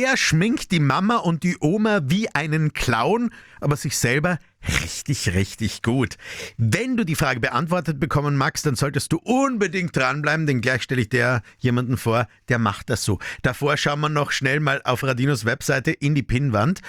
Wer schminkt die Mama und die Oma wie einen Clown, aber sich selber richtig, richtig gut? Wenn du die Frage beantwortet bekommen magst, dann solltest du unbedingt dranbleiben, denn gleich stelle ich dir jemanden vor, der macht das so. Davor schauen wir noch schnell mal auf Radinos Webseite in die Pinnwand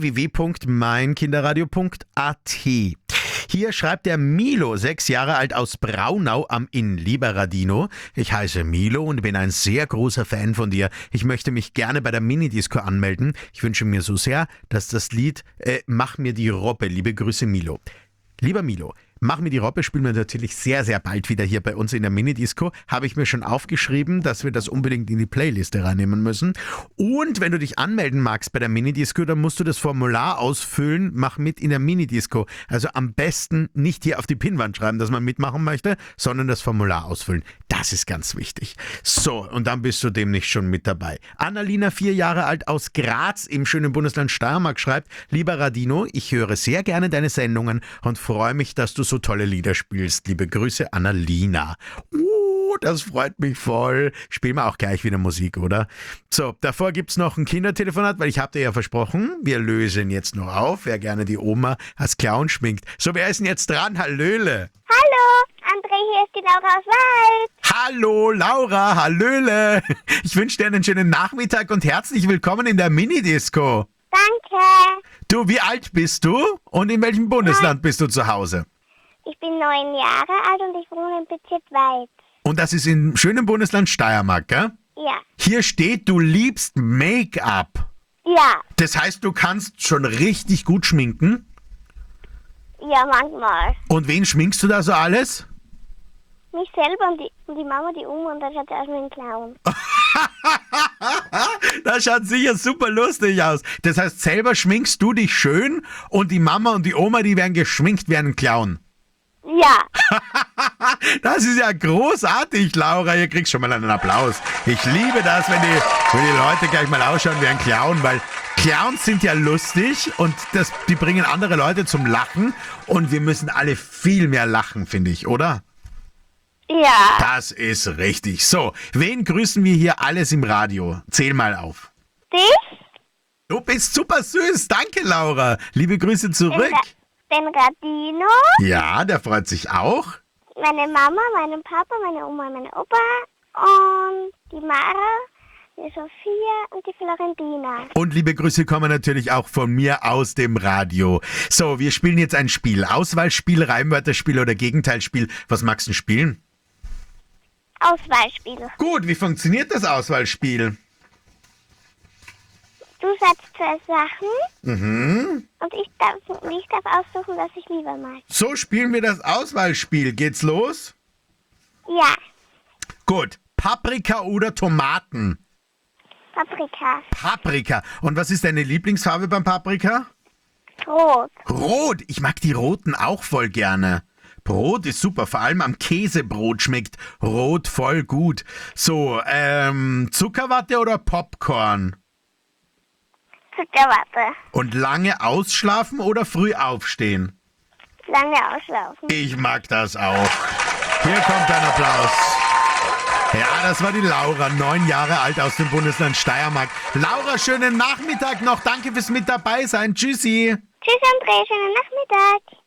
www.meinkinderradio.at. Hier schreibt der Milo, 6 Jahre alt, aus Braunau am Inn. Lieber Radino, ich heiße Milo und bin ein sehr großer Fan von dir. Ich möchte mich gerne bei der Minidisco anmelden. Ich wünsche mir so sehr, dass das Lied Mach mir die Robbe, liebe Grüße Milo. Lieber Milo, Mach mir die Robbe spielen wir natürlich sehr, sehr bald wieder hier bei uns in der Minidisco. Habe ich mir schon aufgeschrieben, dass wir das unbedingt in die Playliste reinnehmen müssen. Und wenn du dich anmelden magst bei der Minidisco, dann musst du das Formular ausfüllen, mach mit in der Minidisco. Also am besten nicht hier auf die Pinnwand schreiben, dass man mitmachen möchte, sondern das Formular ausfüllen. Das ist ganz wichtig. So, und dann bist du demnächst schon mit dabei. Annalina, 4 Jahre alt, aus Graz im schönen Bundesland Steiermark, schreibt: Lieber Radino, ich höre sehr gerne deine Sendungen und freue mich, dass du so tolle Lieder spielst. Liebe Grüße, Annalina. Das freut mich voll. Spielen wir auch gleich wieder Musik, oder? So, davor gibt es noch ein Kindertelefonat, weil ich habe dir ja versprochen, wir lösen jetzt noch auf, wer gerne die Oma als Clown schminkt. So, wer ist denn jetzt dran? Hallöle. Hallo, André, hier ist die Laura aus Wald. Hallo, Laura, hallöle. Ich wünsche dir einen schönen Nachmittag und herzlich willkommen in der Minidisco. Danke. Du, wie alt bist du und in welchem Bundesland bist du zu Hause? Ich bin 9 Jahre alt und ich wohne im Bezirk Weiz. Und das ist im schönen Bundesland Steiermark, gell? Ja. Hier steht, du liebst Make-up. Ja. Das heißt, du kannst schon richtig gut schminken? Ja, manchmal. Und wen schminkst du da so alles? Mich selber und die Mama, die Oma, und dann schaut sie aus wie ein Clown. Das schaut sicher super lustig aus. Das heißt, selber schminkst du dich schön und die Mama und die Oma, die werden geschminkt wie ein Clown. Ja. Das ist ja großartig, Laura. Hier kriegst du schon mal einen Applaus. Ich liebe das, wenn die Leute gleich mal ausschauen wie ein Clown, weil Clowns sind ja lustig und die bringen andere Leute zum Lachen und wir müssen alle viel mehr lachen, finde ich, oder? Ja. Das ist richtig. So, wen grüßen wir hier alles im Radio? Zähl mal auf. Dich? Du bist super süß. Danke, Laura. Liebe Grüße zurück. Den Radino. Ja, der freut sich auch. Meine Mama, meinen Papa, meine Oma, meine Opa und die Mara, die Sophia und die Florentina. Und liebe Grüße kommen natürlich auch von mir aus dem Radio. So, wir spielen jetzt ein Spiel. Auswahlspiel, Reimwörterspiel oder Gegenteilspiel. Was magst du spielen? Auswahlspiel. Gut, wie funktioniert das Auswahlspiel? Du sagst 2 Sachen Mhm. und ich darf aussuchen, was ich lieber mag. So spielen wir das Auswahlspiel. Geht's los? Ja. Gut. Paprika oder Tomaten? Paprika. Paprika. Und was ist deine Lieblingsfarbe beim Paprika? Rot. Rot. Ich mag die roten auch voll gerne. Brot ist super, vor allem am Käsebrot schmeckt rot voll gut. So, Zuckerwatte oder Popcorn? Zuckerwatte. Und lange ausschlafen oder früh aufstehen? Lange auslaufen. Ich mag das auch. Hier kommt ein Applaus. Ja, das war die Laura, 9 Jahre alt aus dem Bundesland Steiermark. Laura, schönen Nachmittag noch. Danke fürs mit dabei sein. Tschüssi. Tschüss, André. Schönen Nachmittag.